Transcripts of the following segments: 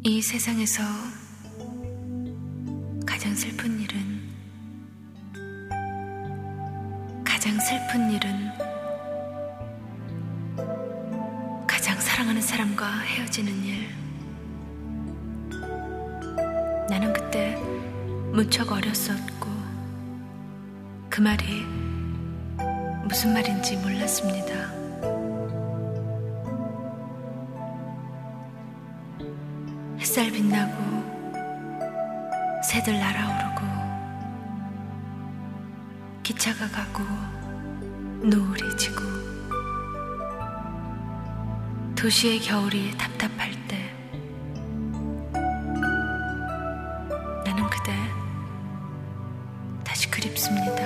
이 세상에서 가장 슬픈 일은 가장 사랑하는 사람과 헤어지는 일. 나는 그때 무척 어렸었고 그 말이 무슨 말인지 몰랐습니다. 햇살 빛나고 새들 날아오르고 기차가 가고 노을이 지고 도시의 겨울이 답답할 때 나는 그대 다시 그립습니다.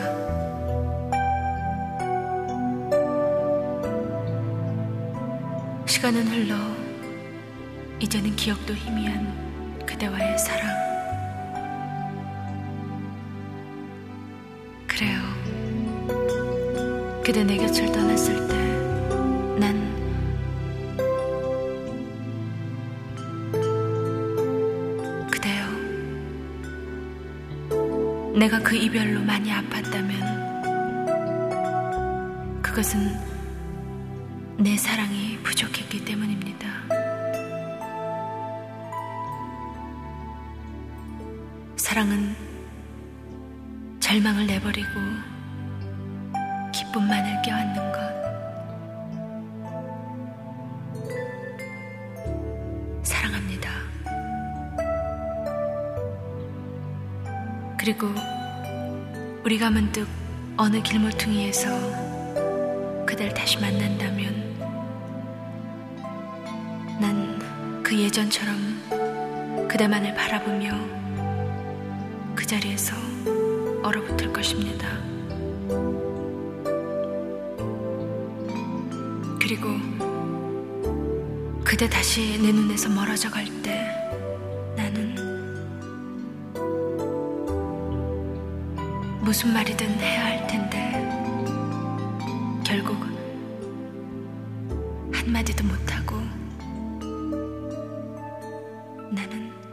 시간은 흘러 이제는 기억도 희미한 그대와의 사랑. 그래요. 그대 내 곁을 떠났을 때 난 그대요. 내가 그 이별로 많이 아팠다면 그것은 내 사랑이 부족했기 때문입니다. 사랑은 절망을 내버리고 기쁨만을 껴안는 것. 사랑합니다. 그리고 우리가 문득 어느 길모퉁이에서 그댈 다시 만난다면 난 그 예전처럼 그대만을 바라보며 그 자리에서 얼어붙을 것입니다. 그리고 그대 다시 내 눈에서 멀어져 갈 때 나는 무슨 말이든 해야 할 텐데 결국 한마디도 못하고 나는